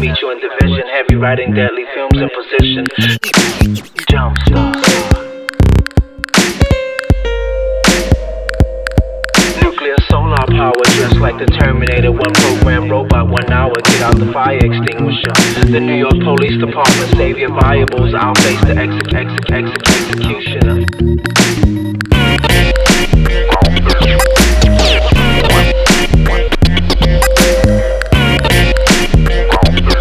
beat you in division. Heavy writing, deadly films in position. Jumpstart. Nuclear solar power, just like the Terminator. One program robot, 1 hour, get out the fire extinguisher. The New York Police Department, save your valuables. I'll face the executioner.